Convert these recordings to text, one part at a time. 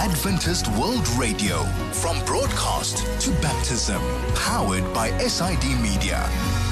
Adventist World Radio, from broadcast to baptism, powered by SID Media.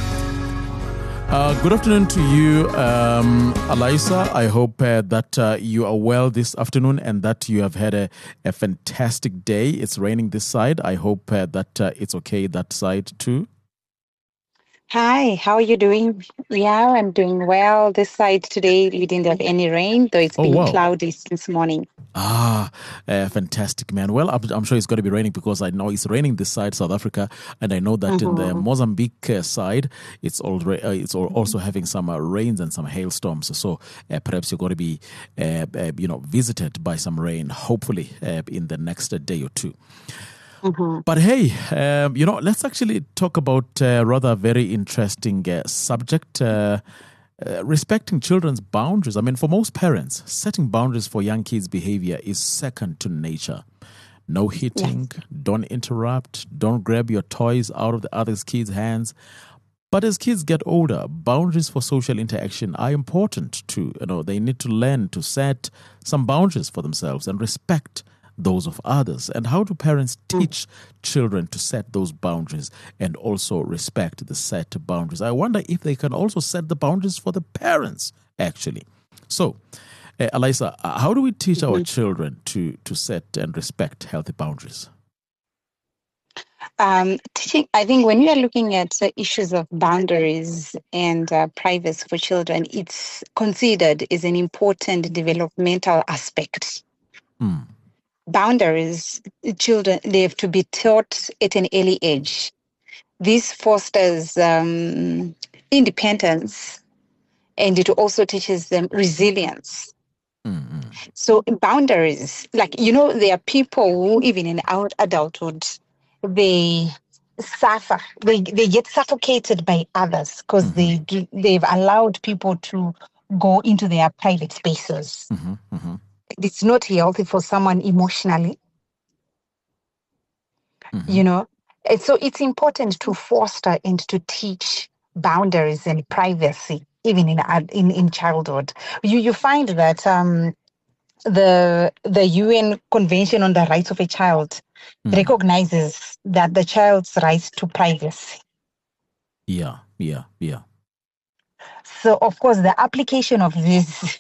Good afternoon to you, Alisa. I hope that you are well this afternoon and that you have had a fantastic day. It's raining this side. I hope that it's okay that side too. Hi, how are you doing? Yeah, I'm doing well. This side today, we didn't have any rain, though it's been cloudy since morning. Fantastic, man. Well, I'm sure it's going to be raining because I know it's raining this side, South Africa, and I know that in the Mozambique side, it's also having some rains and some hailstorms. So perhaps you're going to be, visited by some rain, hopefully in the next day or two. But hey, let's actually talk about a rather very interesting subject, respecting children's boundaries. I mean, for most parents, setting boundaries for young kids' behavior is second to nature. No hitting, Don't interrupt, don't grab your toys out of the other kids' hands. But as kids get older, boundaries for social interaction are important too. They need to learn to set some boundaries for themselves and respect those of others. And how do parents teach children to set those boundaries and also respect the set boundaries? I wonder if they can also set the boundaries for the parents, actually. So, Alisa, how do we teach our children to set and respect healthy boundaries? Teaching, I think when you are looking at issues of boundaries and privacy for children, it's considered as an important developmental aspect. Boundaries, children, they have to be taught at an early age. This fosters independence, and it also teaches them resilience. So boundaries, there are people who even in adulthood, they suffer, they get suffocated by others because they've allowed people to go into their private spaces. It's not healthy for someone emotionally, And so it's important to foster and to teach boundaries and privacy, even in childhood. You find that the UN Convention on the Rights of a Child recognizes that the child's right to privacy. Yeah. So, of course, the application of these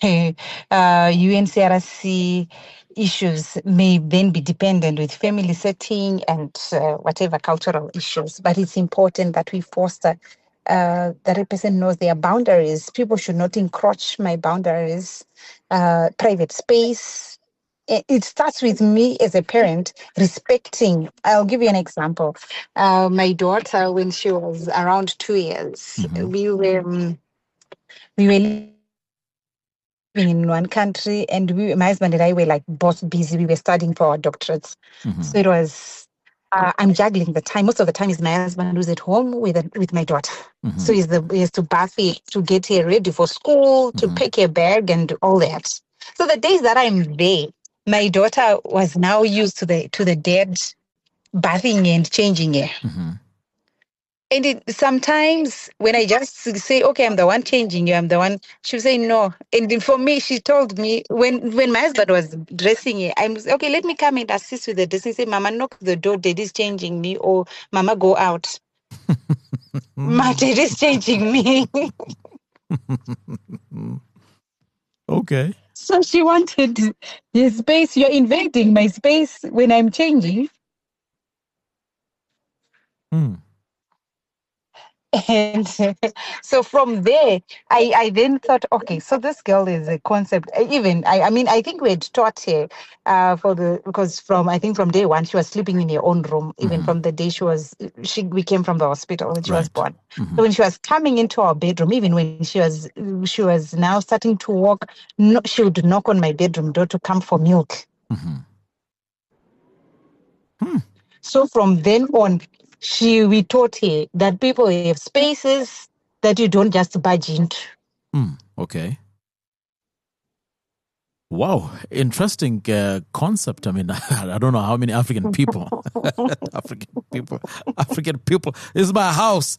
UNCRC issues may then be dependent with family setting and whatever cultural issues. But it's important that we foster that a person knows their boundaries. People should not encroach my boundaries, private space. It starts with me as a parent respecting. I'll give you an example. My daughter, when she was around 2 years, we were living in one country, and my husband and I were both busy. We were studying for our doctorates. So it was, I'm juggling the time. Most of the time is my husband who's at home with my daughter. So he has to bath her, to get her ready for school, to pack her bag and all that. So the days that I'm there, my daughter was now used to the dad bathing and changing her. And sometimes when I just say, okay, I'm the one changing you, I'm the one, she'll say no. And for me, she told me, when my husband was dressing her, I'm okay, let me come and assist with the dressing. Say, Mama, knock the door, Daddy's changing me, or Mama, go out. My Daddy's changing me. Okay. So she wanted his space. You're invading my space when I'm changing. And so from there, I then thought, okay, so this girl is a concept. I think we had taught her because from day one, she was sleeping in her own room, even from the day we came from the hospital when she was born. So when she was coming into our bedroom, even when she was now starting to walk, she would knock on my bedroom door to come for milk. So from then on, we taught her that people have spaces that you don't just barge into. Okay. Wow, interesting concept. I mean, I don't know how many African people. African people. This is my house.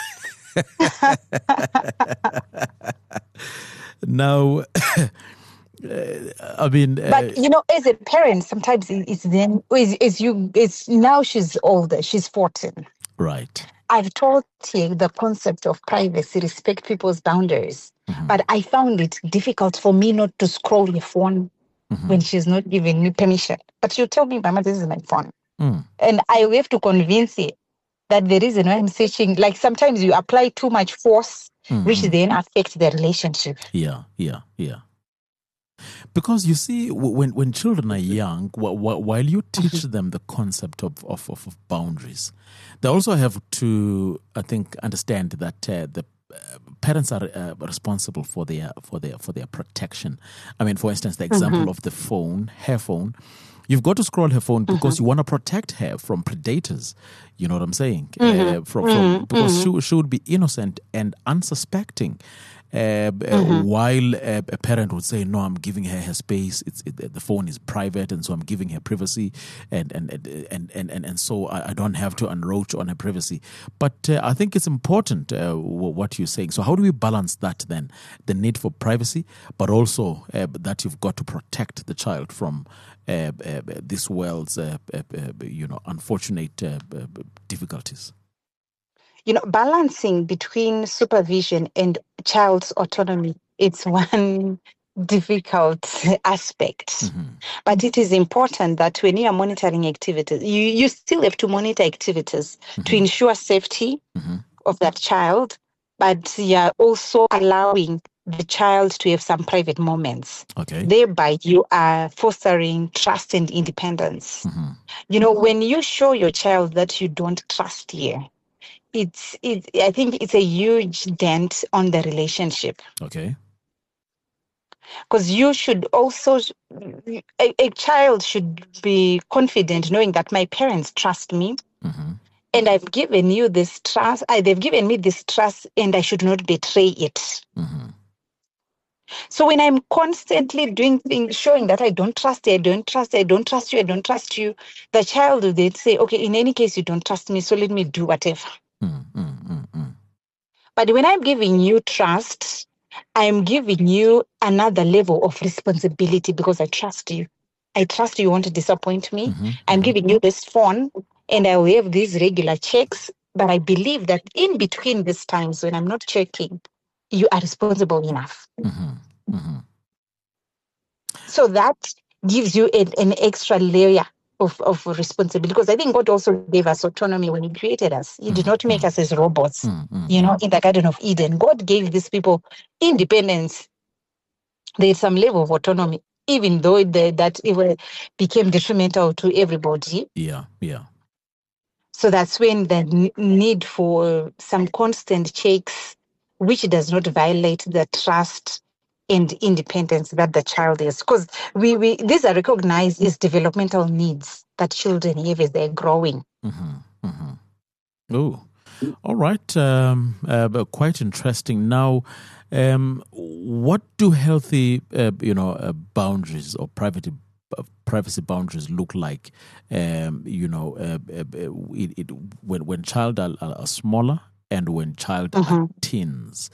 Now, I mean, But as a parent, sometimes it's then it's now she's older. She's 14. right. I've taught her the concept of privacy, respect people's boundaries. But I found it difficult for me not to scroll the phone when she's not giving me permission. But she'll tell me, Mama, this is my phone. And I have to convince her that the reason why I'm searching, like sometimes you apply too much force, which then affects the relationship. Yeah. Because you see, when children are young, while you teach them the concept of boundaries, they also have to, I think, understand that the parents are responsible for their protection. I mean, for instance, the example of the phone, her phone. You've got to scroll her phone because you want to protect her from predators. You know what I'm saying? Because she would be innocent and unsuspecting. While a parent would say, "No, I'm giving her space. The phone is private, and so I'm giving her privacy, and so I don't have to encroach on her privacy." But I think it's important what you're saying. So how do we balance that then? The need for privacy, but also that you've got to protect the child from this world's unfortunate difficulties. Balancing between supervision and child's autonomy, it's one difficult aspect. But it is important that when you are monitoring activities, you still have to monitor activities to ensure safety of that child, but you are also allowing the child to have some private moments. Okay. Thereby, you are fostering trust and independence. When you show your child that you don't trust you, I think it's a huge dent on the relationship. Okay. Because you should also, a child should be confident knowing that my parents trust me, and I've given you this trust. They've given me this trust, and I should not betray it. So when I'm constantly doing things, showing that I don't trust you, I don't trust you, I don't trust you, I don't trust you, the child will then say, okay, in any case, you don't trust me, so let me do whatever. But when I'm giving you trust, I'm giving you another level of responsibility because I trust you. I trust you won't disappoint me. I'm giving you this phone and I will have these regular checks. But I believe that in between these times when I'm not checking, you are responsible enough. So that gives you an extra layer of responsibility, because I think God also gave us autonomy when He created us. He did not make us as robots, in the Garden of Eden. God gave these people independence. There's some level of autonomy, even though that it became detrimental to everybody. Yeah. So that's when the need for some constant checks, which does not violate the trust and independence that the child is, because these are recognized as developmental needs that children have as they're growing. Oh, all right. Quite interesting. Now, what do healthy, boundaries or privacy boundaries look like? When child are smaller, and when child are teens,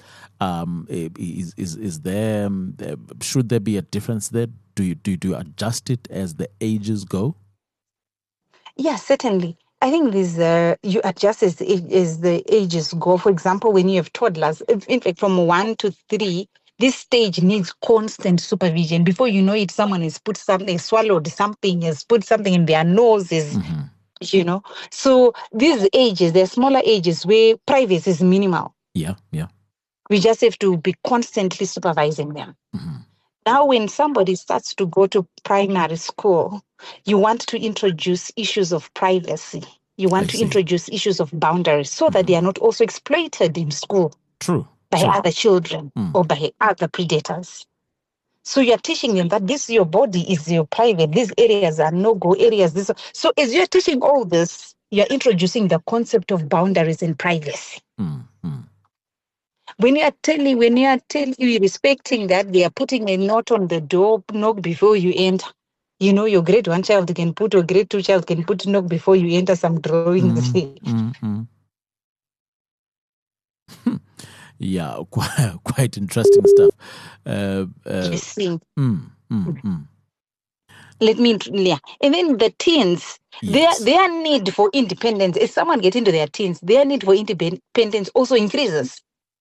is there should there be a difference there? Do you adjust it as the ages go? Yeah, certainly. I think you adjust as the ages go. For example, when you have toddlers, in fact, from 1 to 3, this stage needs constant supervision. Before you know it, someone has put something, swallowed something, has put something in their noses. So these ages, they're smaller ages where privacy is minimal. Yeah. We just have to be constantly supervising them. Now, when somebody starts to go to primary school, you want to introduce issues of privacy. You want to introduce issues of boundaries so that they are not also exploited in school. True. By other children or by other predators. So you're teaching them that this your body is your private. These areas are no-go areas. So as you're teaching all this, you're introducing the concept of boundaries and privacy. When you are telling, you're respecting that, they are putting a note on the door, knock before you enter. Your grade 1 child can put, or grade 2 child can put knock before you enter, some drawings. Yeah, quite interesting stuff. You see. Mm, mm, mm. Let me, yeah. And then the teens, Yes. their need for independence, as someone get into their teens, their need for independence also increases.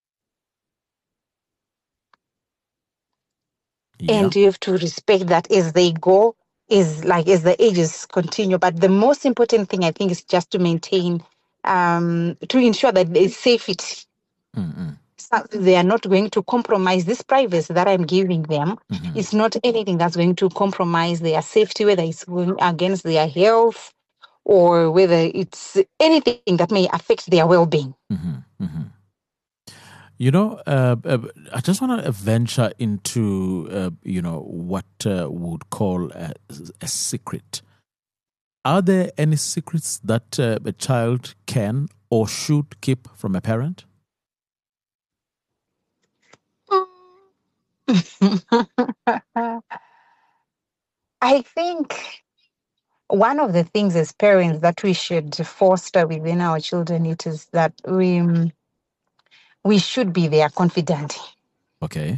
Yeah. And you have to respect that as they go, as the ages continue. But the most important thing, I think, is just to maintain, to ensure that there's safety. Mm-mm. So they are not going to compromise this privacy that I'm giving them. Mm-hmm. It's not anything that's going to compromise their safety, whether it's going against their health or whether it's anything that may affect their well-being. Mm-hmm. Mm-hmm. You know, I just want to venture into, what would call a secret. Are there any secrets that a child can or should keep from a parent? I think one of the things as parents that we should foster within our children, it is that we should be their confidant. Okay.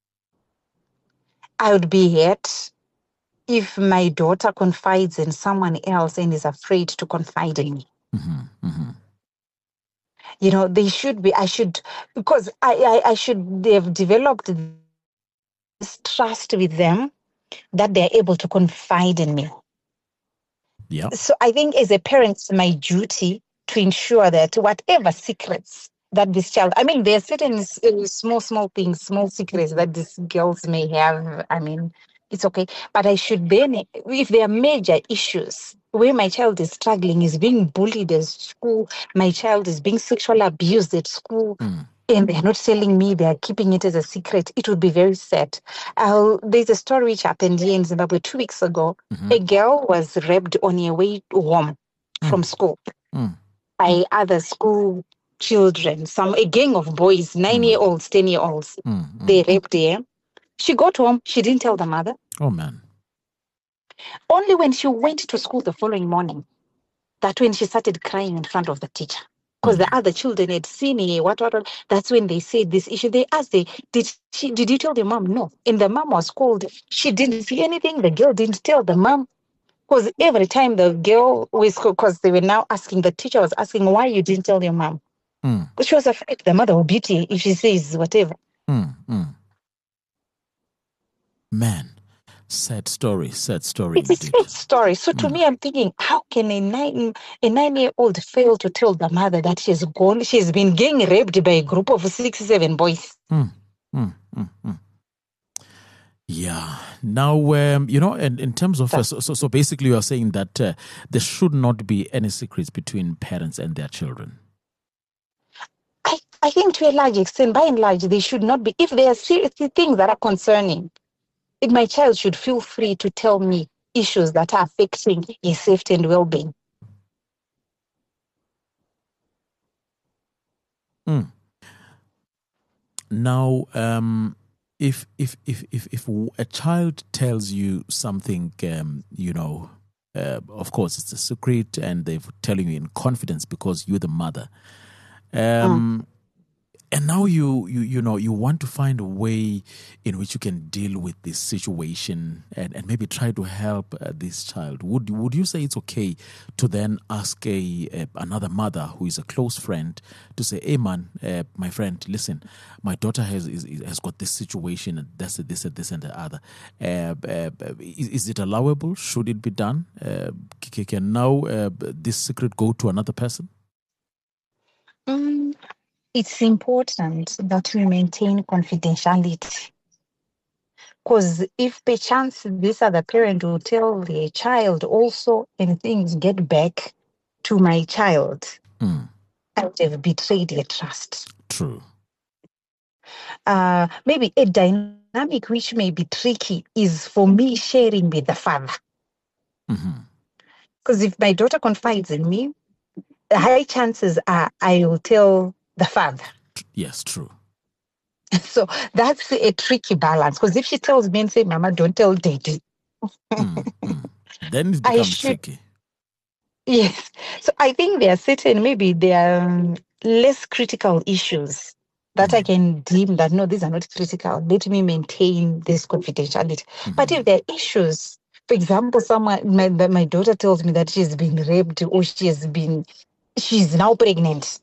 I would be hurt if my daughter confides in someone else and is afraid to confide in me. Mm-hmm. Mm-hmm. They should be, because I should have developed this trust with them that they're able to confide in me. Yeah. So I think as a parent, it's my duty to ensure that whatever secrets that this child, there are certain small things, small secrets that these girls may have. It's okay. But I should be, if there are major issues where my child is struggling, is being bullied at school, my child is being sexually abused at school, and they're not telling me, they're keeping it as a secret, it would be very sad. There's a story which happened here in Zimbabwe 2 weeks ago. Mm-hmm. A girl was raped on her way home from school by other school children, a gang of boys, 9-year-olds, 10-year-olds. They raped her. She got home, she didn't tell the mother. Oh, man. Only when she went to school the following morning, that when she started crying in front of the teacher. Because the other children had seen her, what. That's when they said this issue. They asked her, did you tell the mom? No. And the mom was called. She didn't see anything. The girl didn't tell the mom. Because every time the girl was, because they were now asking, the teacher was asking, why you didn't tell your mom? Because she was afraid the mother will beat her if she says whatever. Man, sad story. It's a sad story. So to me, I'm thinking, how can a 9-year-old fail to tell the mother that she's been gang raped by a group of 6-7 boys? Yeah. Now, in terms of, so basically you are saying that there should not be any secrets between parents and their children. I think to a large extent, by and large, they should not be. If there are things that are concerning, my child should feel free to tell me issues that are affecting his safety and well-being. Now, if a child tells you something, of course it's a secret, and they're telling you in confidence because you're the mother. And now you want to find a way in which you can deal with this situation and maybe try to help this child. Would you say it's okay to then ask another mother who is a close friend to say, hey man, my friend, listen, my daughter has got this situation and that's this and this and the other. Is it allowable? Should it be done? Can now this secret go to another person? It's important that we maintain confidentiality. Because if perchance this other parent will tell the child also and things get back to my child, I would have betrayed their trust. True. Maybe a dynamic which may be tricky is for me sharing with the father. Because if my daughter confides in me, the high chances are I will tell the father. Yes, true. So that's a tricky balance. Because if she tells me and say, Mama, don't tell Daddy. Then it becomes tricky. Yes. So I think there are less critical issues that I can deem that, no, these are not critical. Let me maintain this confidentiality. But if there are issues, for example, my daughter tells me that she's been raped or she's now pregnant.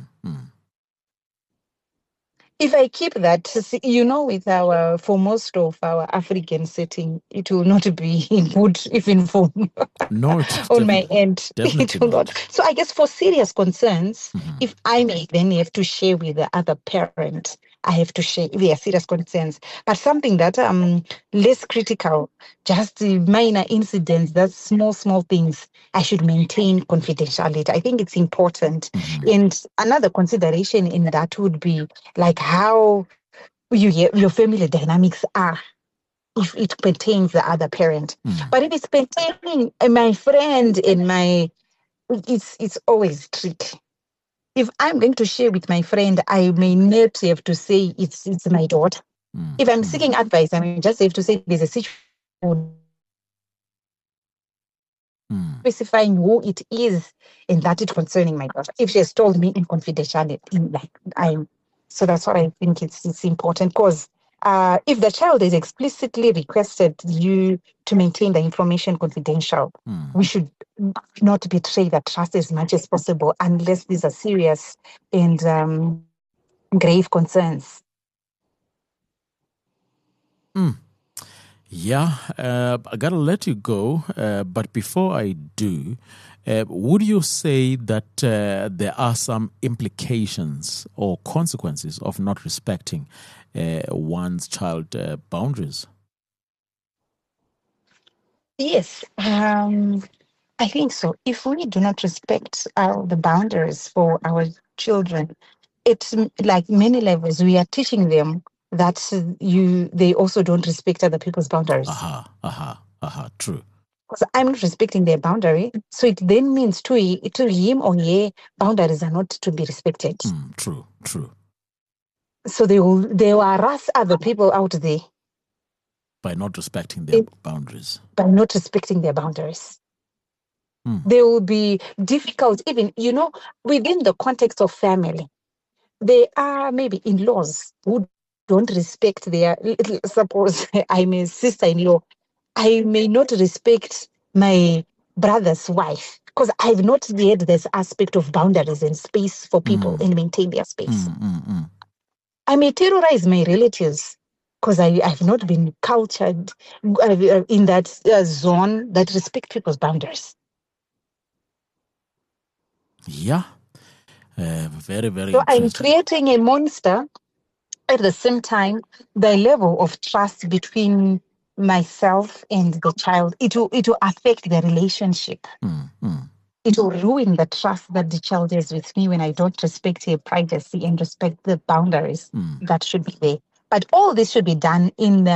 If I keep that, for most of our African setting, it will not be good even for no, on my end. It will not. So I guess for serious concerns, if I may then have to share with the other parent, I have to share if there are serious concerns. But something that less critical, just minor incidents, that's small things, I should maintain confidentiality. I think it's important. And another consideration in that would be like how your family dynamics are, if it pertains the other parent. But if it's pertaining my friend and it's always tricky. If I'm going to share with my friend, I may not have to say it's my daughter. If I'm seeking advice, I may just have to say there's a situation specifying who it is and that it's concerning my daughter. If she has told me in confidentiality, so that's what I think it's important, because if the child has explicitly requested you to maintain the information confidential, we should not betray that trust as much as possible unless these are serious and grave concerns. Yeah, I gotta let you go, but before I do, would you say that there are some implications or consequences of not respecting one's child boundaries? Yes, I think so. If we do not respect the boundaries for our children, it's like many levels. We are teaching them that they also don't respect other people's boundaries. True. Because I'm not respecting their boundary, so it then means to him or her, boundaries are not to be respected. True. So they will harass other people out there by not respecting their boundaries. By not respecting their boundaries. They will be difficult, even, within the context of family. There are maybe in-laws who don't respect their, suppose I'm a sister-in-law, I may not respect my brother's wife because I've not had this aspect of boundaries and space for people and maintain their space. I may terrorize my relatives because I've not been cultured in that zone that respect people's boundaries. Yeah. Very, very So interesting. I'm creating a monster. At the same time, the level of trust between myself and the child, it will affect the relationship. It will ruin the trust that the child has with me when I don't respect her privacy and respect the boundaries that should be there. But all this should be done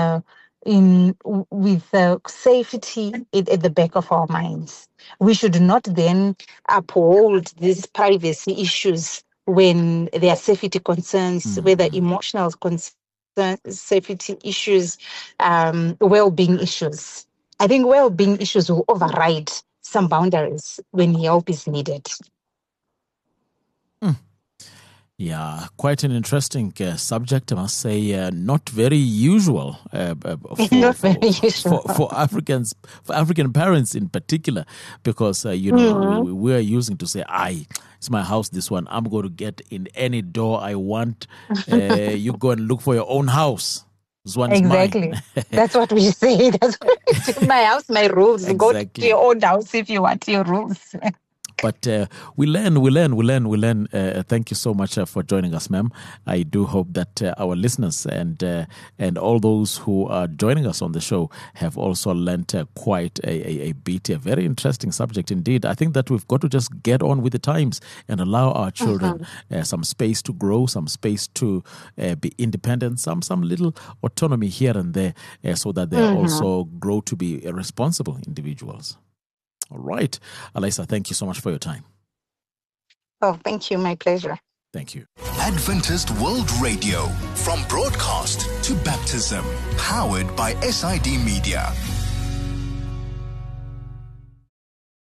with safety at the back of our minds. We should not then uphold these privacy issues when there are safety concerns, whether emotional concerns, safety issues, well-being issues. I think well-being issues will override some boundaries when help is needed. Yeah, quite an interesting subject, I must say. Not very usual for Africans, for African parents in particular, because we are using to say, it's my house, this one. I'm going to get in any door I want. You go and look for your own house. This one is exactly. Mine. That's what we say. That's what we do. My house, my rules. Exactly. Go to your own house if you want your rules. But we learn. Thank you so much for joining us, ma'am. I do hope that our listeners and all those who are joining us on the show have also learned quite a bit, a very interesting subject indeed. I think that we've got to just get on with the times and allow our children some space to grow, some space to be independent, some little autonomy here and there, so that they also grow to be responsible individuals. All right. Alisa, thank you so much for your time. Oh, thank you. My pleasure. Thank you. Adventist World Radio, from broadcast to baptism, powered by SID Media.